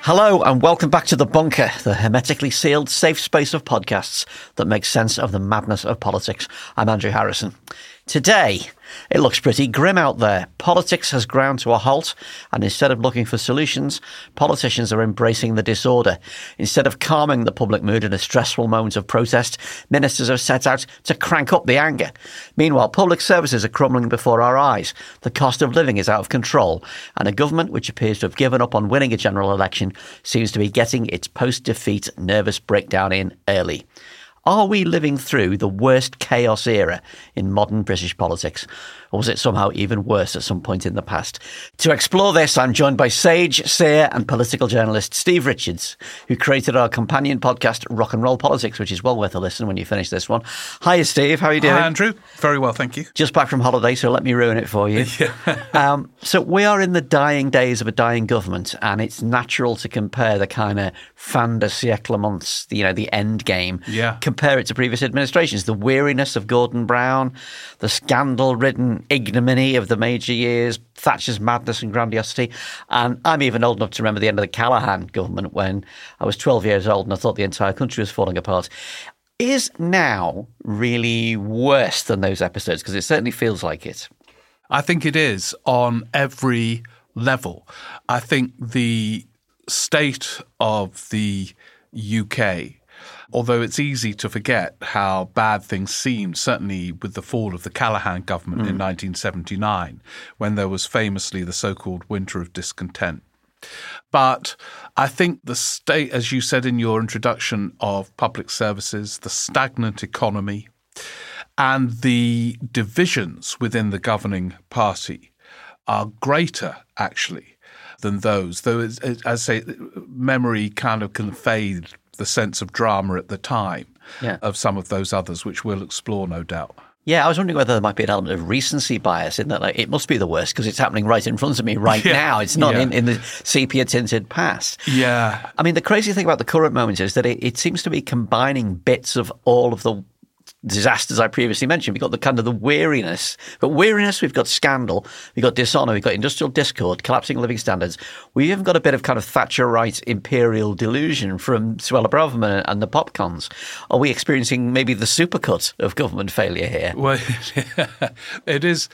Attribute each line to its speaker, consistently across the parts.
Speaker 1: Hello and welcome back to The Bunker, the hermetically sealed safe space of podcasts that makes sense of the madness of politics. I'm Andrew Harrison. Today, it looks pretty grim out there. Politics has ground to a halt, and instead of looking for solutions, politicians are embracing the disorder. Instead of calming the public mood in a stressful moment of protest, ministers have set out to crank up the anger. Meanwhile, public services are crumbling before our eyes. The cost of living is out of control, and a government which appears to have given up on winning a general election seems to be getting its post-defeat nervous breakdown in early. Are we living through the worst chaos era in modern British politics? Or was it somehow even worse at some point in the past? To explore this, I'm joined by sage, seer and political journalist Steve Richards, who created our companion podcast, Rock and Roll Politics, which is well worth a listen when you finish this one. Hi, Steve. How are you doing?
Speaker 2: Hi, Andrew. Very well, thank you.
Speaker 1: Just back from holiday, so let me ruin it for you. So we are in the dying days of a dying government, and it's natural to compare the kind of fin de siècle months, the end game.
Speaker 2: Yeah.
Speaker 1: Compare it to previous administrations. The weariness of Gordon Brown, the scandal-ridden ignominy of the major years, Thatcher's madness and grandiosity. And I'm even old enough to remember the end of the Callaghan government when I was 12 years old and I thought the entire country was falling apart. Is now really worse than those episodes? Because it certainly feels like it.
Speaker 2: I think it is on every level. I think the state of the UK, although it's easy to forget how bad things seemed, certainly with the fall of the Callaghan government in 1979, when there was famously the so-called Winter of Discontent. But I think the state, as you said in your introduction, of public services, the stagnant economy, and the divisions within the governing party are greater, actually, than those. Though, as I say, memory kind of conveyed the sense of drama at the time of some of those others, which we'll explore, no doubt.
Speaker 1: Yeah, I was wondering whether there might be an element of recency bias in that it must be the worst because it's happening right in front of me right now. It's not in the sepia-tinted past.
Speaker 2: Yeah.
Speaker 1: I mean, the crazy thing about the current moment is that it seems to be combining bits of all of the disasters I previously mentioned. We've got the kind of the weariness. But weariness, we've got scandal, we've got dishonour, we've got industrial discord, collapsing living standards. We've even got a bit of kind of Thatcherite imperial delusion from Suella Braverman and the Popcons. Are we experiencing maybe the supercut of government failure here?
Speaker 2: Well, it is.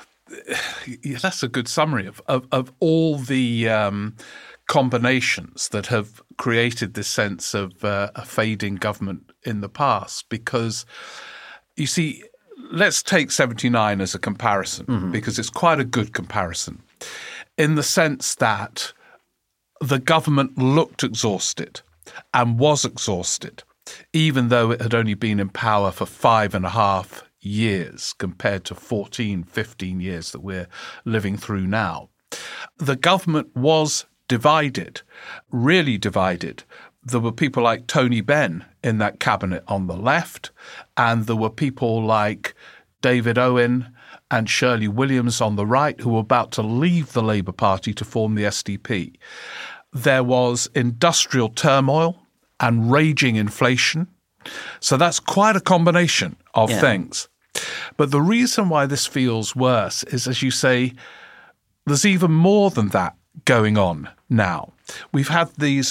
Speaker 2: That's a good summary of all the combinations that have created this sense of a fading government in the past. Because, you see, let's take 79 as a comparison, because it's quite a good comparison, in the sense that the government looked exhausted and was exhausted, even though it had only been in power for 5.5 years compared to 14, 15 years that we're living through now. The government was divided, really divided. There were people like Tony Benn in that cabinet on the left, and there were people like David Owen and Shirley Williams on the right who were about to leave the Labour Party to form the SDP. There was industrial turmoil and raging inflation. So that's quite a combination of things. But the reason why this feels worse is, as you say, there's even more than that going on now. We've had these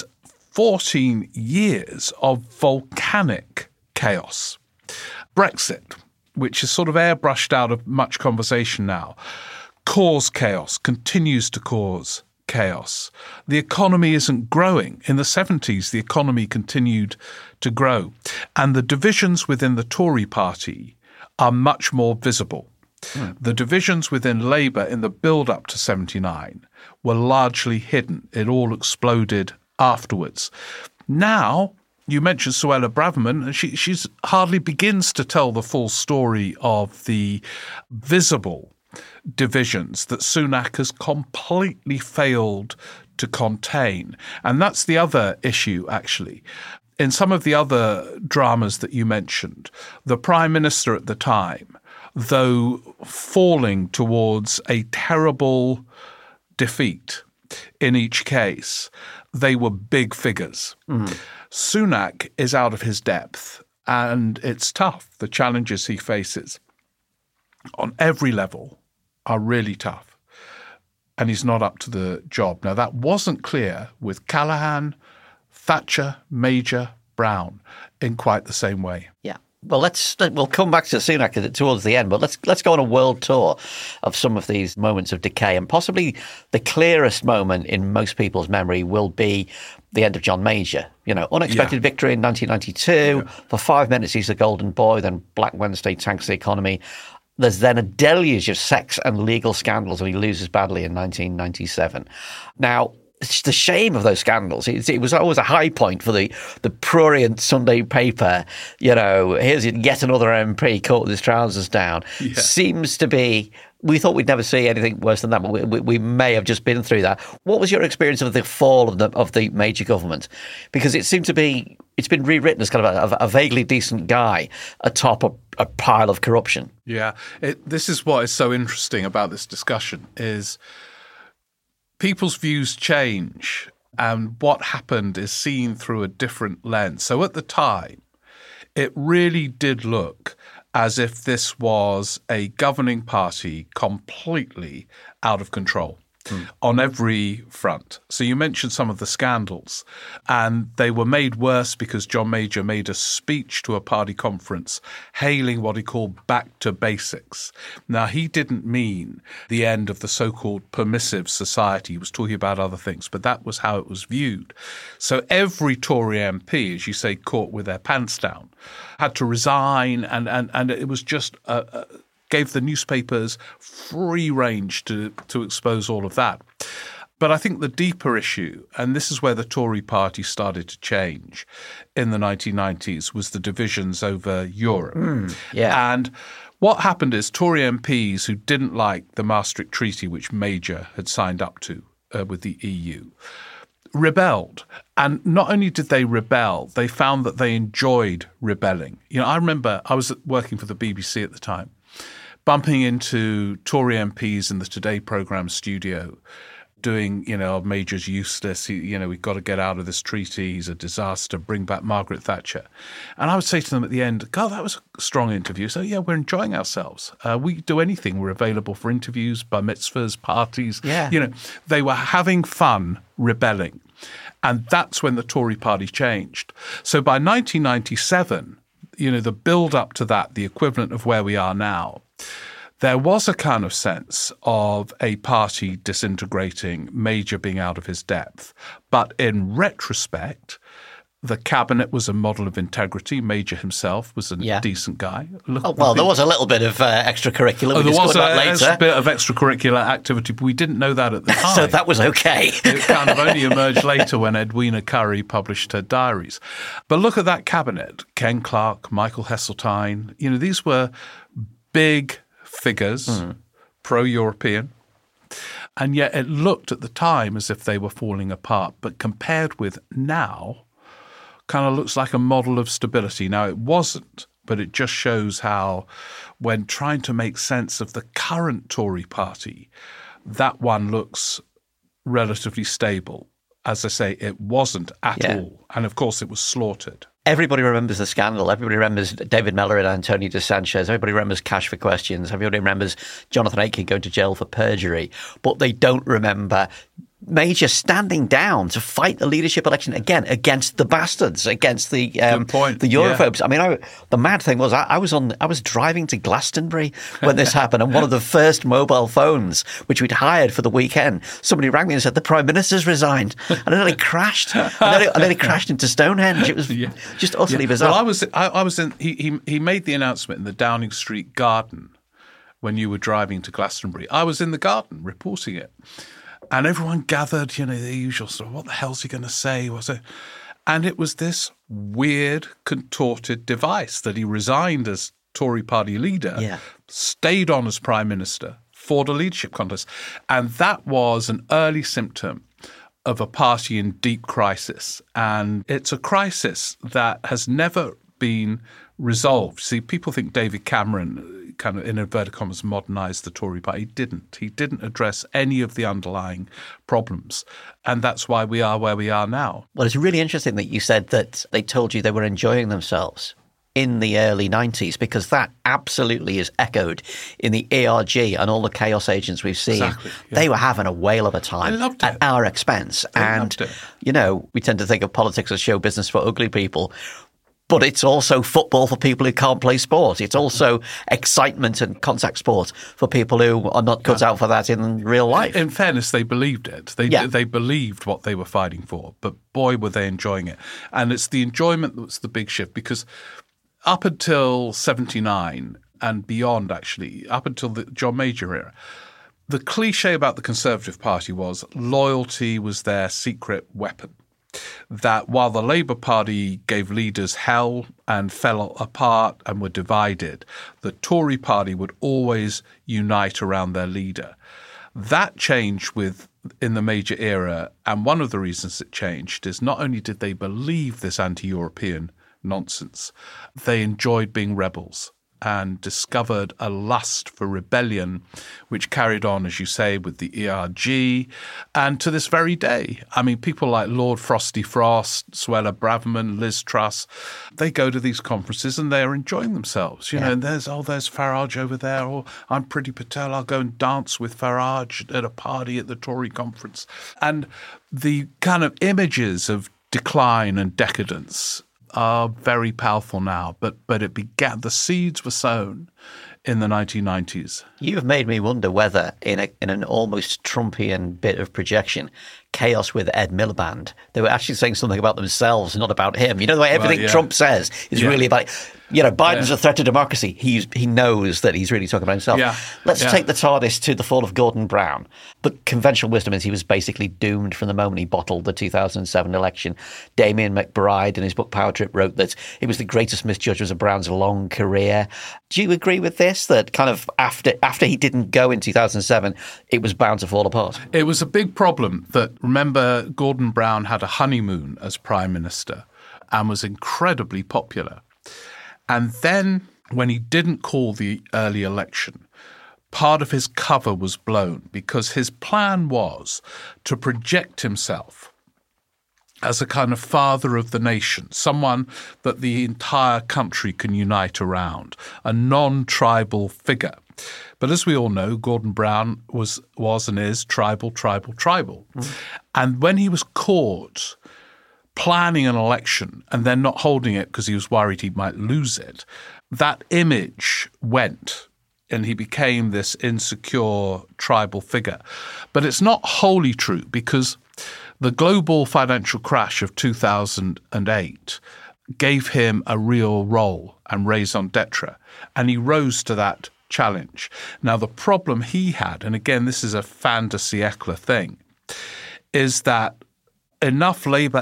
Speaker 2: 14 years of volcanic chaos. Brexit, which is sort of airbrushed out of much conversation now, caused chaos, continues to cause chaos. The economy isn't growing. In the 70s, the economy continued to grow. And the divisions within the Tory party are much more visible. The divisions within Labour in the build-up to 79 were largely hidden. It all exploded afterwards. Now, you mentioned Suella Braverman, and she's hardly begins to tell the full story of the visible divisions that Sunak has completely failed to contain. And that's the other issue, actually. In some of the other dramas that you mentioned, the Prime Minister at the time, though falling towards a terrible defeat in each case, they were big figures. Sunak is out of his depth, and it's tough. The challenges he faces on every level are really tough. and he's not up to the job. Now, that wasn't clear with Callaghan, Thatcher, Major, Brown in quite the same way.
Speaker 1: Yeah. Well, we'll come back to Sunak towards the end, but let's go on a world tour of some of these moments of decay, and possibly the clearest moment in most people's memory will be the end of John Major. Unexpected victory in 1992. Yeah. For 5 minutes, he's the golden boy. Then Black Wednesday tanks the economy. There's then a deluge of sex and legal scandals, and he loses badly in 1997. Now, it's the shame of those scandals. It was always a high point for the prurient Sunday paper. Here's yet another MP caught with his trousers down. Yeah. Seems to be. We thought we'd never see anything worse than that, but we may have just been through that. What was your experience of the fall of the Major government? Because it seemed to be it's been rewritten as kind of a vaguely decent guy atop a pile of corruption.
Speaker 2: Yeah, this is what is so interesting about this discussion is people's views change, and what happened is seen through a different lens. So at the time, it really did look as if this was a governing party completely out of control on every front. So you mentioned some of the scandals, and they were made worse because John Major made a speech to a party conference hailing what he called back to basics. Now, he didn't mean the end of the so-called permissive society. He was talking about other things, but that was how it was viewed. So every Tory MP, as you say, caught with their pants down, had to resign, and it was just gave the newspapers free range to expose all of that. But I think the deeper issue, and this is where the Tory party started to change in the 1990s, was the divisions over Europe.
Speaker 1: Yeah.
Speaker 2: And what happened is Tory MPs who didn't like the Maastricht Treaty, which Major had signed up to with the EU, rebelled. And not only did they rebel, they found that they enjoyed rebelling. I remember I was working for the BBC at the time, bumping into Tory MPs in the Today programme studio, doing, Major's useless, we've got to get out of this treaty, he's a disaster, bring back Margaret Thatcher. And I would say to them at the end, God, that was a strong interview. So, yeah, we're enjoying ourselves. We do anything. We're available for interviews, bar mitzvahs, parties.
Speaker 1: Yeah.
Speaker 2: They were having fun rebelling. And that's when the Tory party changed. So by 1997, the build-up to that, the equivalent of where we are now, there was a kind of sense of a party disintegrating, Major being out of his depth. But in retrospect, the cabinet was a model of integrity. Major himself was a decent guy.
Speaker 1: There was a little bit of extracurricular.
Speaker 2: There was a bit of extracurricular activity, but we didn't know that at the time.
Speaker 1: So that was okay.
Speaker 2: It kind of only emerged later when Edwina Currie published her diaries. But look at that cabinet. Ken Clarke, Michael Heseltine. These were big figures, pro-European, and yet it looked at the time as if they were falling apart. But compared with now, kind of looks like a model of stability. Now, it wasn't, but it just shows how when trying to make sense of the current Tory party, that one looks relatively stable. As I say, it wasn't at all. And of course, it was slaughtered.
Speaker 1: Everybody remembers the scandal. Everybody remembers David Mellor and Antonio de Sanchez. Everybody remembers Cash for Questions. Everybody remembers Jonathan Aitken going to jail for perjury. But they don't remember Major standing down to fight the leadership election again against the bastards, against the Europhobes. Yeah. I mean, the mad thing was I was driving to Glastonbury when this happened, and one of the first mobile phones which we'd hired for the weekend, somebody rang me and said the Prime Minister's resigned, and then it crashed, and then it crashed into Stonehenge. It was just utterly bizarre.
Speaker 2: Well, I was in. He made the announcement in the Downing Street garden when you were driving to Glastonbury. I was in the garden reporting it. And everyone gathered, the usual sort of, what the hell's he going to say? And it was this weird, contorted device that he resigned as Tory party leader, stayed on as Prime Minister, fought a leadership contest. And that was an early symptom of a party in deep crisis. And it's a crisis that has never been resolved. See, people think David Cameron kind of, in inverted commas, modernised the Tory party. He didn't. He didn't address any of the underlying problems. And that's why we are where we are now.
Speaker 1: Well, it's really interesting that you said that they told you they were enjoying themselves. in the early 90s, because that absolutely is echoed in the ERG and all the chaos agents we've seen.
Speaker 2: Exactly, yeah.
Speaker 1: They were having a whale of a time at our expense. And, we tend to think of politics as show business for ugly people. But it's also football for people who can't play sport. It's also excitement and contact sport for people who are not cut out for that in real life.
Speaker 2: In fairness, they believed it. They believed what they were fighting for. But boy, were they enjoying it. And it's the enjoyment that's the big shift, because up until 79 and beyond, actually, up until the John Major era, the cliche about the Conservative Party was loyalty was their secret weapon. That while the Labour Party gave leaders hell and fell apart and were divided, the Tory Party would always unite around their leader. That changed in the Major era, and one of the reasons it changed is not only did they believe this anti-European nonsense, they enjoyed being rebels and discovered a lust for rebellion, which carried on, as you say, with the ERG, and to this very day. I mean, people like Lord Frosty Frost, Suella Braverman, Liz Truss, they go to these conferences and they're enjoying themselves. You know, and there's Farage over there, or I'm Priti Patel, I'll go and dance with Farage at a party at the Tory conference. And the kind of images of decline and decadence are very powerful now, but it began. The seeds were sown in the 1990s.
Speaker 1: You've made me wonder whether, in an almost Trumpian bit of projection, chaos with Ed Miliband, they were actually saying something about themselves, not about him. You know, the way everything Trump says is really about, Biden's a threat to democracy. He knows that he's really talking about himself. Let's take the TARDIS to the fall of Gordon Brown. The conventional wisdom is he was basically doomed from the moment he bottled the 2007 election. Damien McBride, in his book Power Trip, wrote that it was the greatest misjudgment of Brown's long career. Do you agree with this, that kind of after he didn't go in 2007, it was bound to fall apart?
Speaker 2: It was a big problem that, remember, Gordon Brown had a honeymoon as Prime Minister and was incredibly popular. And then when he didn't call the early election, part of his cover was blown, because his plan was to project himself as a kind of father of the nation, someone that the entire country can unite around, a non-tribal figure. But as we all know, Gordon Brown was and is tribal. And when he was caught planning an election and then not holding it because he was worried he might lose it, that image went and he became this insecure tribal figure. But it's not wholly true, because the global financial crash of 2008 gave him a real role and raison d'etre, and he rose to that challenge. Now, the problem he had, and again, this is a fin de siècle thing, is that enough Labour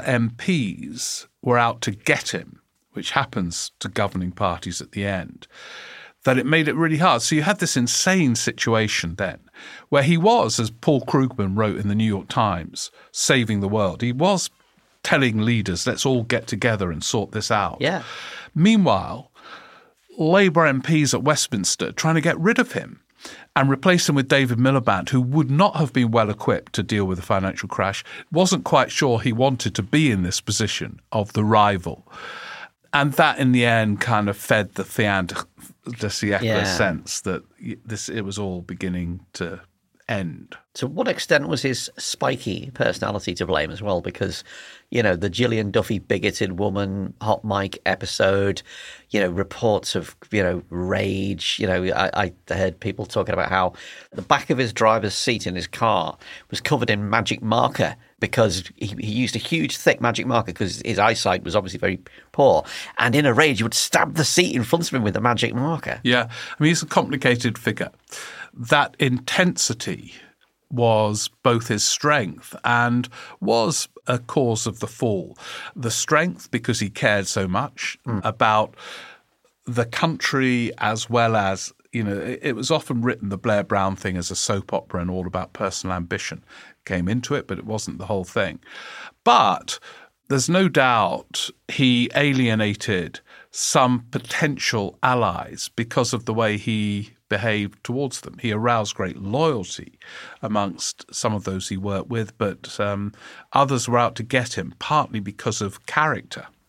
Speaker 2: MPs were out to get him, which happens to governing parties at the end, that it made it really hard. So you had this insane situation then where he was, as Paul Krugman wrote in the New York Times, saving the world. He was telling leaders, let's all get together and sort this out.
Speaker 1: Yeah.
Speaker 2: Meanwhile, Labour MPs at Westminster trying to get rid of him and replace him with David Miliband, who would not have been well equipped to deal with the financial crash, wasn't quite sure he wanted to be in this position of the rival. And that, in the end, kind of fed the fin de siècle sense that it was all beginning to end.
Speaker 1: To what extent was his spiky personality to blame as well? Because, the Gillian Duffy bigoted woman, hot mic episode, reports of, rage. I heard people talking about how the back of his driver's seat in his car was covered in magic marker, because he used a huge, thick magic marker because his eyesight was obviously very poor. And in a rage, he would stab the seat in front of him with a magic marker.
Speaker 2: Yeah. I mean, he's a complicated figure. That intensity was both his strength and was a cause of the fall. The strength because he cared so much about the country, as well as, it was often written, the Blair Brown thing, as a soap opera and all about personal ambition. Came into it, but it wasn't the whole thing. But there's no doubt he alienated some potential allies because of the way he behaved towards them. He aroused great loyalty amongst some of those he worked with, but others were out to get him, partly because of character.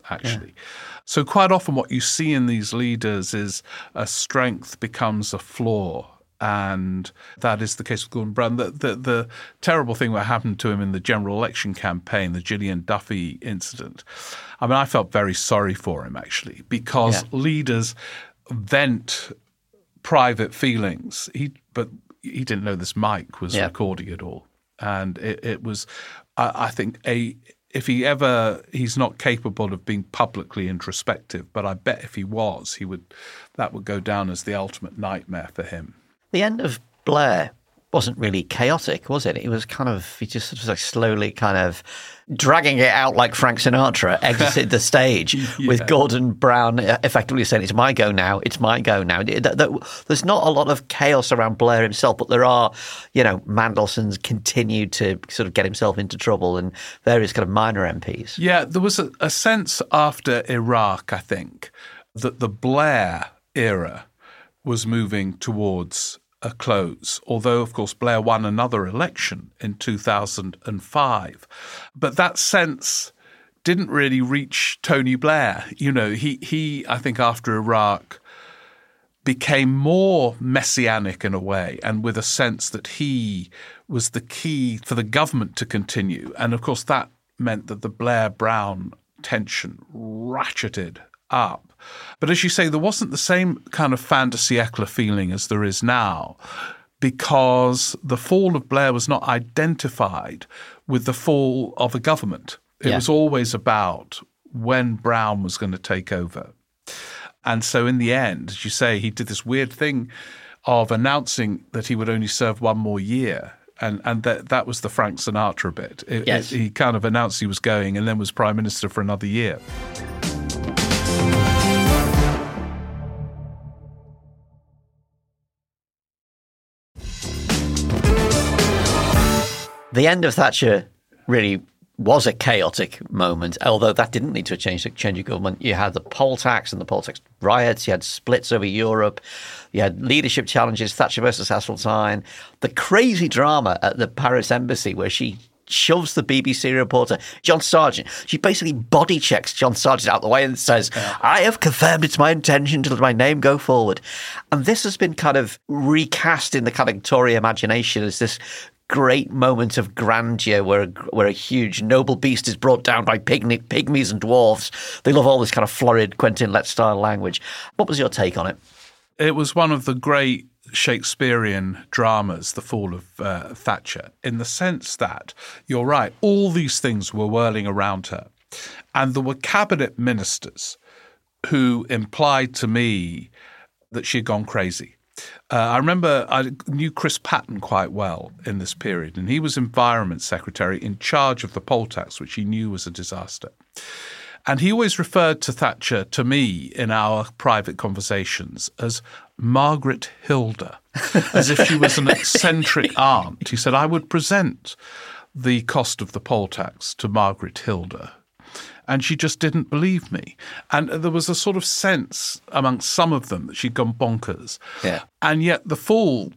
Speaker 2: actually. So quite often what you see in these leaders is a strength becomes a flaw. And that is the case with Gordon Brown. The terrible thing that happened to him in the general election campaign, the Gillian Duffy incident, I mean, I felt very sorry for him, actually, because leaders vent private feelings. But he didn't know this mic was recording it all. And it was, I think, if he's not capable of being publicly introspective, but I bet if he was, that would go down as the ultimate nightmare for him.
Speaker 1: The end of Blair wasn't really chaotic, was it? It was kind of, he just sort of like slowly kind of dragging it out like Frank Sinatra exited the stage with Gordon Brown effectively saying, it's my go now, it's my go now. There's not a lot of chaos around Blair himself, but there are, Mandelson's continued to sort of get himself into trouble and various kind of minor MPs. Yeah,
Speaker 2: there was a sense after Iraq, I think, that the Blair era was moving towards a close, although, of course, Blair won another election in 2005. But that sense didn't really reach Tony Blair. He I think, after Iraq, became more messianic in a way, and with a sense that he was the key for the government to continue. And, of course, that meant that the Blair-Brown tension ratcheted up. But as you say, there wasn't the same kind of fin de siècle feeling as there is now, because the fall of Blair was not identified with the fall of a government. It was always about when Brown was going to take over. And so in the end, as you say, he did this weird thing of announcing that he would only serve one more year. And that was the Frank Sinatra bit. He kind of announced he was going and then was Prime Minister for another year.
Speaker 1: The end of Thatcher really was a chaotic moment, although that didn't lead to a change of government. You had the poll tax and the poll tax riots. You had splits over Europe. You had leadership challenges, Thatcher versus Hasseltine. The crazy drama at the Paris embassy where she shoves the BBC reporter, John Sargent. She basically body checks John Sargent out the way and says, I have confirmed it's my intention to let my name go forward. And this has been kind of recast in the kind of Tory imagination as this great moment of grandeur where a huge noble beast is brought down by pygmies and dwarves. They love all this kind of florid Quentin Lett style language. What was your take on it?
Speaker 2: It was one of the great Shakespearean dramas, The Fall of Thatcher, in the sense that, you're right, all these things were whirling around her. And there were cabinet ministers who implied to me that she had gone crazy. I remember I knew Chris Patten quite well in this period, and he was Environment Secretary in charge of the poll tax, which he knew was a disaster. And he always referred to Thatcher, to me, in our private conversations as Margaret Hilda, as if she was an eccentric aunt. He said, I would present the cost of the poll tax to Margaret Hilda, and she just didn't believe me. And there was a sort of sense amongst some of them that she'd gone bonkers.
Speaker 1: Yeah.
Speaker 2: And yet the fall,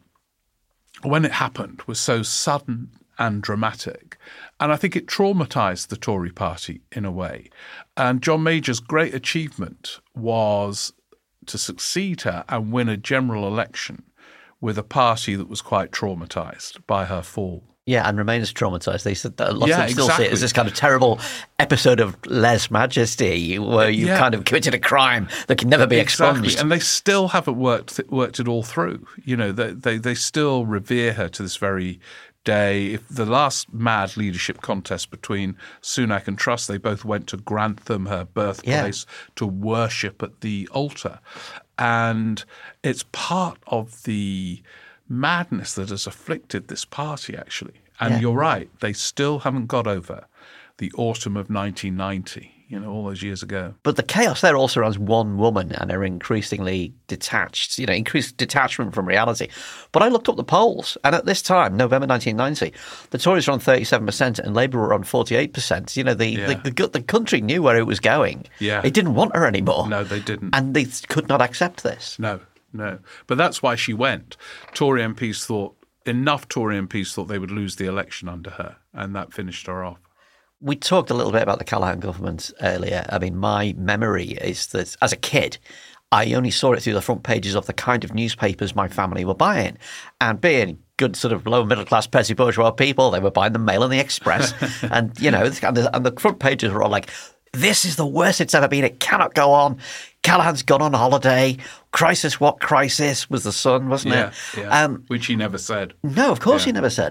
Speaker 2: when it happened, was so sudden and dramatic. And I think it traumatised the Tory party in a way. And John Major's great achievement was to succeed her and win a general election with a party that was quite traumatised by her fall.
Speaker 1: Yeah, and remains traumatised. They said that lots of them still see it as this kind of terrible episode of lèse majesty where you kind of committed a crime that can never be expunged.
Speaker 2: And they still haven't worked it all through. They still revere her to this very day. If the last mad leadership contest between Sunak and Truss, they both went to Grantham, her birthplace, to worship at the altar. And it's part of the madness that has afflicted this party, actually. And you're right, they still haven't got over the autumn of 1990, all those years ago.
Speaker 1: But the chaos there also surrounds one woman and her increasingly detached, increased detachment from reality. But I looked up the polls, and at this time, November 1990, the Tories were on 37% and Labour were on 48%. The country knew where it was going.
Speaker 2: Yeah.
Speaker 1: It didn't want her anymore.
Speaker 2: No, they didn't.
Speaker 1: And they could not accept this.
Speaker 2: No. But that's why she went. Enough Tory MPs thought they would lose the election under her, and that finished her off.
Speaker 1: We talked a little bit about the Callaghan government earlier. I mean, my memory is that as a kid, I only saw it through the front pages of the kind of newspapers my family were buying. And being good sort of lower middle class petty bourgeois people, they were buying the Mail and the Express. And, you know, and the front pages were all like, this is the worst it's ever been. It cannot go on. Callaghan's gone on holiday. Crisis, what crisis was the Sun, wasn't it?
Speaker 2: Yeah. Which he never said.
Speaker 1: No, of course he never said.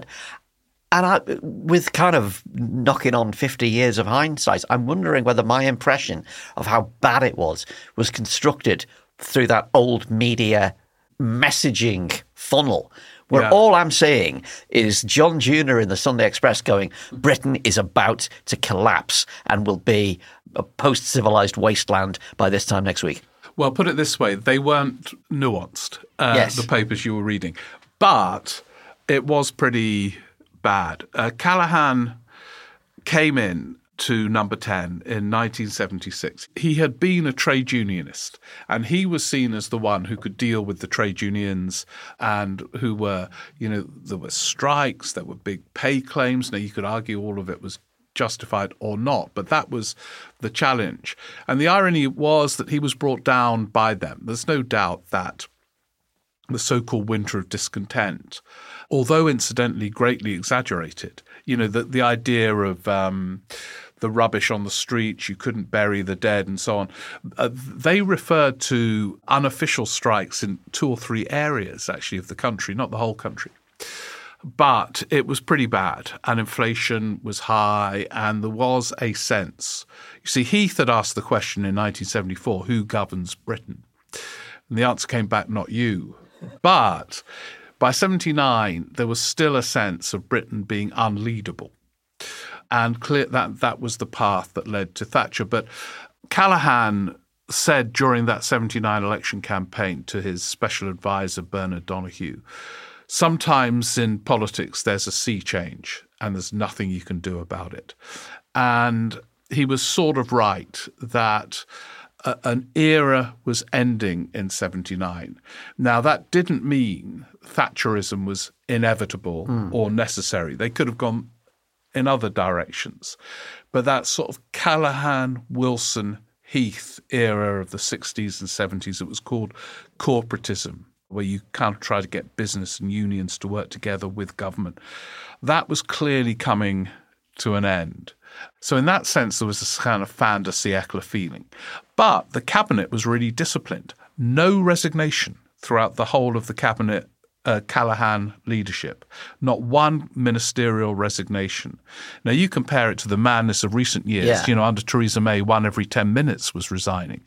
Speaker 1: And with kind of knocking on 50 years of hindsight, I'm wondering whether my impression of how bad it was constructed through that old media messaging funnel, where all I'm seeing is John Junior in the Sunday Express going, Britain is about to collapse and will be a post-civilized wasteland by this time next week.
Speaker 2: Well, put it this way, they weren't nuanced, the papers you were reading. But it was pretty bad. Callaghan came in to Number 10 in 1976. He had been a trade unionist, and he was seen as the one who could deal with the trade unions and who were, you know, there were strikes, there were big pay claims. Now, you could argue all of it was justified or not, but that was the challenge. And the irony was that he was brought down by them. There's no doubt that the so-called winter of discontent, although incidentally greatly exaggerated, you know, the idea of the rubbish on the streets, you couldn't bury the dead and so on, they referred to unofficial strikes in 2 or 3 areas, actually, of the country, not the whole country. But it was pretty bad, and inflation was high, and there was a sense. You see, Heath had asked the question in 1974, who governs Britain? And the answer came back, not you. But by 1979, there was still a sense of Britain being unleadable. And clear that was the path that led to Thatcher. But Callaghan said during that 1979 election campaign to his special advisor, Bernard Donoughue, sometimes in politics there's a sea change and there's nothing you can do about it. And he was sort of right that an era was ending in 1979. Now, that didn't mean Thatcherism was inevitable or necessary. They could have gone in other directions. But that sort of Callaghan, Wilson, Heath era of the 60s and 70s, it was called corporatism, where you kind of try to get business and unions to work together with government. That was clearly coming to an end. So in that sense, there was this kind of fin de siècle feeling. But the cabinet was really disciplined. No resignation throughout the whole of the cabinet Callaghan leadership. Not one ministerial resignation. Now, you compare it to the madness of recent years. You know, under Theresa May, 1 every 10 minutes was resigning.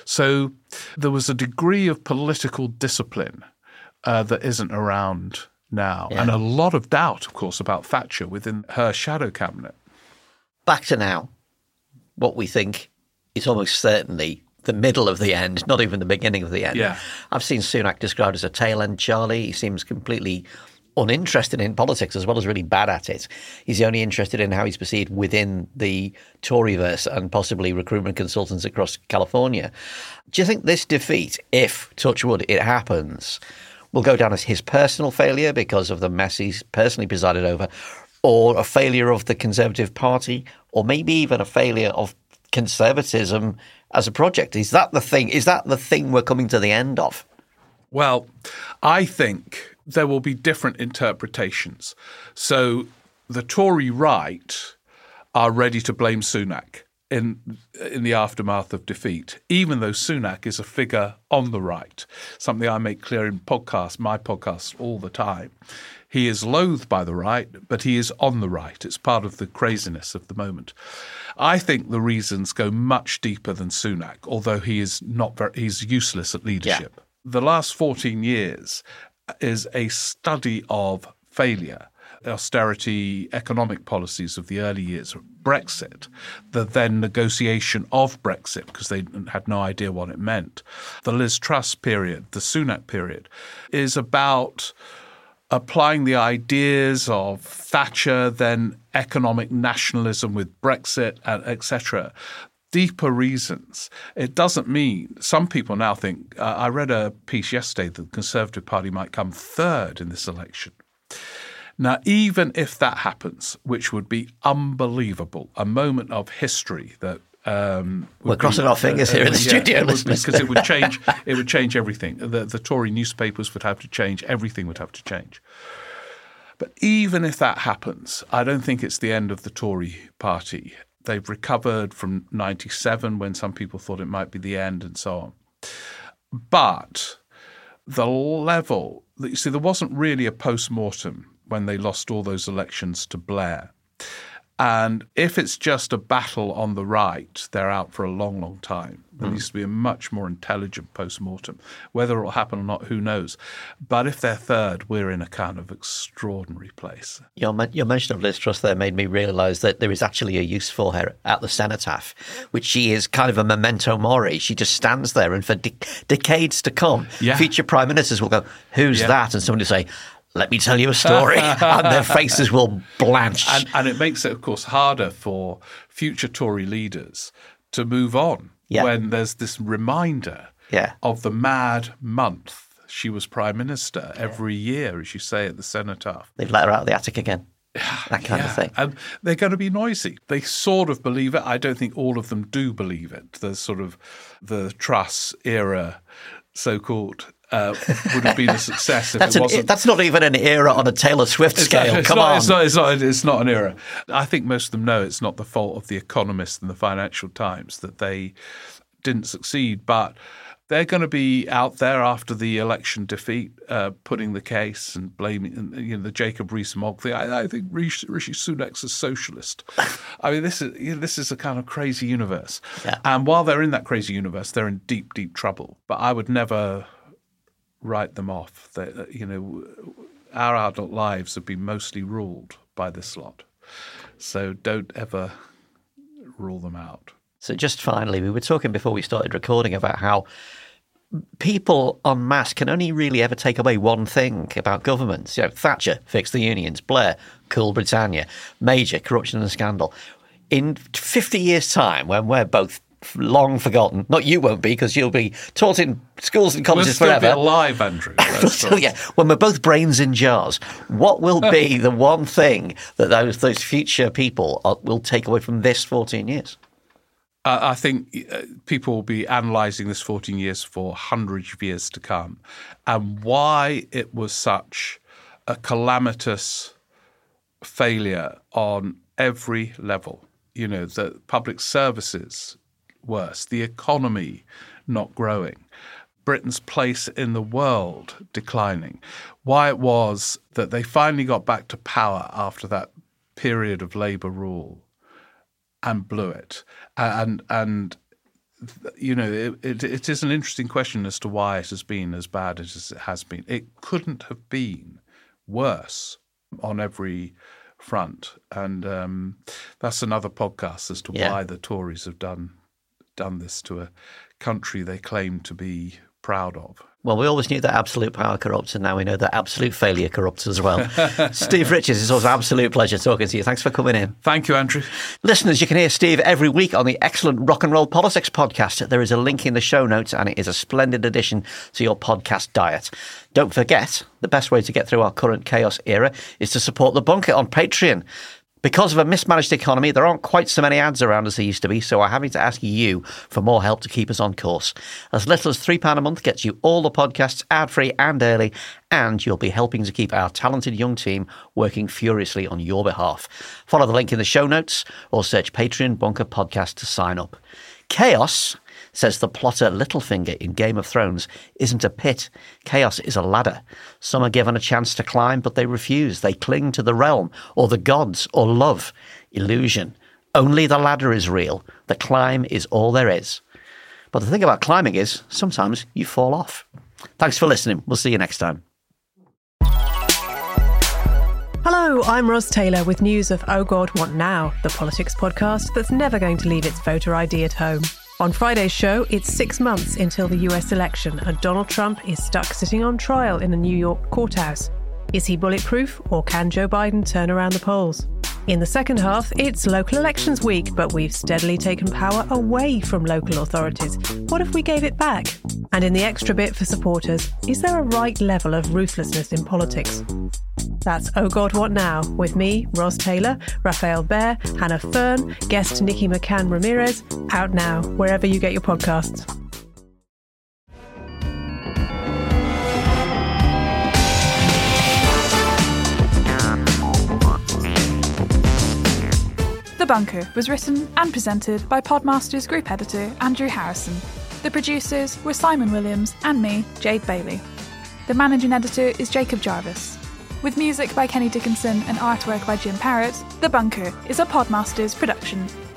Speaker 2: So there was a degree of political discipline that isn't around now. And a lot of doubt, of course, about Thatcher within her shadow cabinet.
Speaker 1: Back to now, what we think is almost certainly the middle of the end, not even the beginning of the end.
Speaker 2: Yeah.
Speaker 1: I've seen Sunak described as a tail-end Charlie. He seems completely uninterested in politics as well as really bad at it. He's only interested in how he's perceived within the Toryverse and possibly recruitment consultants across California. Do you think this defeat, if, touch wood, it happens, will go down as his personal failure because of the mess he's personally presided over, or a failure of the Conservative Party, or maybe even a failure of conservatism as a project? Is that the thing? Is that the thing we're coming to the end of?
Speaker 2: Well, I think there will be different interpretations. So the Tory right are ready to blame Sunak in the aftermath of defeat, even though Sunak is a figure on the right, something I make clear in my podcasts all the time. He is loathed by the right, but he is on the right. It's part of the craziness of the moment. I think the reasons go much deeper than Sunak, although he's useless at leadership. Yeah. The last 14 years is a study of failure. Austerity economic policies of the early years, Brexit, the then negotiation of Brexit because they had no idea what it meant. The Liz Truss period, the Sunak period, is about applying the ideas of Thatcher, then economic nationalism with Brexit, etc. Deeper reasons. It doesn't mean – some people now think I read a piece yesterday that the Conservative Party might come third in this election. Now, even if that happens, which would be unbelievable, a moment of history that
Speaker 1: we're crossing our fingers here in the studio, listeners,
Speaker 2: because it would change. It would change everything. The Tory newspapers would have to change. Everything would have to change. But even if that happens, I don't think it's the end of the Tory party. They've recovered from 97 when some people thought it might be the end and so on. But the level, you see, there wasn't really a post-mortem when they lost all those elections to Blair. And if it's just a battle on the right, they're out for a long, long time. There needs to be a much more intelligent post-mortem. Whether it will happen or not, who knows? But if they're third, we're in a kind of extraordinary place.
Speaker 1: Your mention of Liz Truss there made me realise that there is actually a use for her at the cenotaph, which she is kind of a memento mori. She just stands there, and for decades to come, future prime ministers will go, "Who's that?" And somebody will say, "Let me tell you a story," and their faces will blanch.
Speaker 2: And it makes it, of course, harder for future Tory leaders to move on when there's this reminder of the mad month she was prime minister every year, as you say, at the cenotaph.
Speaker 1: They've let her out of the attic again. That kind of thing.
Speaker 2: And they're going to be noisy. They sort of believe it. I don't think all of them do believe it. There's sort of the Truss era, so-called, would have been a success if it wasn't.
Speaker 1: That's not even an era on a Taylor Swift scale.
Speaker 2: It's not an era. I think most of them know it's not the fault of The Economist and the Financial Times that they didn't succeed, but they're going to be out there after the election defeat, putting the case and blaming the Jacob Rees-Mogg thing. I think Rishi Sunak's a socialist. I mean, this is a kind of crazy universe, and while they're in that crazy universe, they're in deep, deep trouble. But I would never write them off. Our adult lives have been mostly ruled by this lot, so don't ever rule them out.
Speaker 1: So just finally, we were talking before we started recording about how people en masse can only really ever take away one thing about governments. Thatcher fixed the unions, Blair, cool Britannia, major corruption and scandal. In 50 years' time, when we're both long forgotten, not you won't be, because you'll be taught in schools and colleges forever.
Speaker 2: We'll still be alive, Andrew.
Speaker 1: When we're both brains in jars, what will be the one thing that those future people will take away from this 14 years?
Speaker 2: I think people will be analysing this 14 years for hundreds of years to come, and why it was such a calamitous failure on every level. The public services worse, the economy not growing, Britain's place in the world declining, why it was that they finally got back to power after that period of Labour rule and blew it. And it is an interesting question as to why it has been as bad as it has been. It couldn't have been worse on every front. And that's another podcast as to why the Tories have done this to a country they claim to be proud of.
Speaker 1: Well, we always knew that absolute power corrupts, and now we know that absolute failure corrupts as well. Steve Richards, it's always an absolute pleasure talking to you. Thanks for coming in.
Speaker 2: Thank you, Andrew.
Speaker 1: Listeners, you can hear Steve every week on the excellent Rock and Roll Politics podcast. There is a link in the show notes, and it is a splendid addition to your podcast diet. Don't forget, the best way to get through our current chaos era is to support The Bunker on Patreon. Because of a mismanaged economy, there aren't quite so many ads around as there used to be, so I'm having to ask you for more help to keep us on course. As little as £3 a month gets you all the podcasts ad-free and early, and you'll be helping to keep our talented young team working furiously on your behalf. Follow the link in the show notes or search Patreon Bunker Podcast to sign up. Chaos, says the plotter Littlefinger in Game of Thrones, isn't a pit. Chaos is a ladder. Some are given a chance to climb, but they refuse. They cling to the realm, or the gods, or love. Illusion. Only the ladder is real. The climb is all there is. But the thing about climbing is, sometimes you fall off. Thanks for listening. We'll see you next time.
Speaker 3: Hello, I'm Ros Taylor with news of Oh God, What Now, the politics podcast that's never going to leave its voter ID at home. On Friday's show, it's 6 months until the US election and Donald Trump is stuck sitting on trial in a New York courthouse. Is he bulletproof, or can Joe Biden turn around the polls? In the second half, it's local elections week, but we've steadily taken power away from local authorities. What if we gave it back? And in the extra bit for supporters, is there a right level of ruthlessness in politics? That's Oh God, What Now? With me, Ros Taylor, Raphael Behr, Hannah Fern, guest Nikki McCann Ramirez. Out now, wherever you get your podcasts.
Speaker 4: The Bunker was written and presented by Podmasters Group Editor Andrew Harrison. The producers were Simon Williams and me, Jade Bailey. The managing editor is Jacob Jarvis. With music by Kenny Dickinson and artwork by Jim Parrott, The Bunker is a Podmasters production.